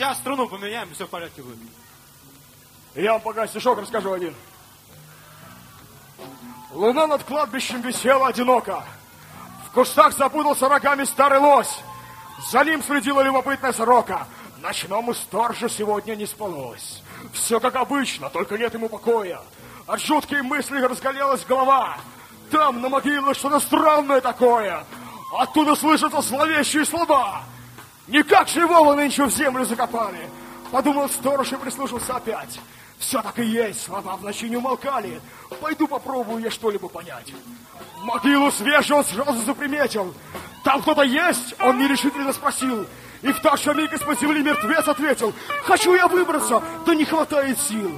Сейчас струну поменяем, все в порядке будет. Я вам пока стишок расскажу один. Луна над кладбищем висела одиноко. В кустах запутался рогами старый лось. За ним следила любопытная сорока. Ночному сторожу сегодня не спалось. Все как обычно, только нет ему покоя. От жуткой мысли разгорелась голова. Там на могиле что-то странное такое. Оттуда слышатся зловещие слова. Никак же его вы нынче в землю закопали. Подумал сторож и прислушался опять. Все так и есть, слова в ночи не умолкали. Пойду попробую я что-либо понять. Могилу свежую он сразу заприметил. Там кто-то есть? Он нерешительно спросил. И в тот же миг из-под земли мертвец ответил. Хочу я выбраться, да не хватает сил.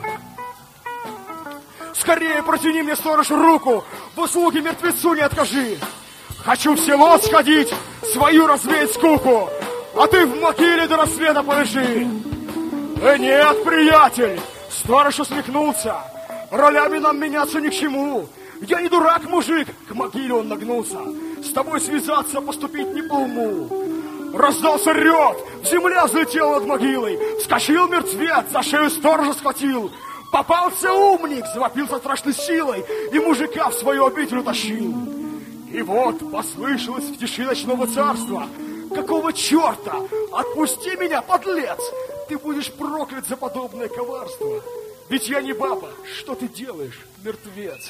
Скорее протяни мне, сторож, руку. В услуге мертвецу не откажи. Хочу в село сходить, свою развеять скуку. А ты в могиле до рассвета полежи. Нет, приятель. Сторож усмехнулся. Ролями нам меняться ни к чему. Я не дурак, мужик. К могиле он нагнулся. С тобой связаться, поступить не по уму. Раздался рев. Земля взлетела над могилой. Вскочил мертвец, за шею сторожа схватил. Попался умник, завопил со страшной силой. И мужика в свою обитель утащил. И вот послышалось в тиши ночного царства. Какого черта? Отпусти меня, подлец! Ты будешь проклят за подобное коварство. Ведь я не баба. Что ты делаешь, мертвец?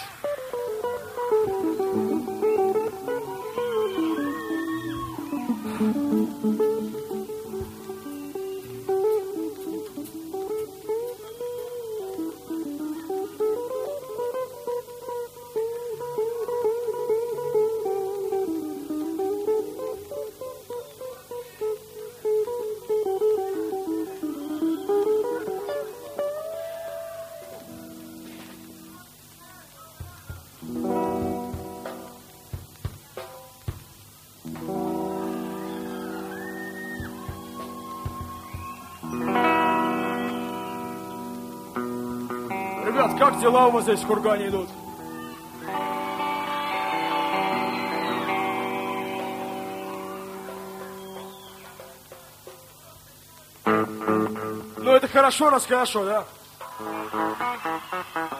Ребят, как дела у вас здесь в кургане идут? Ну это хорошо, раз хорошо, да?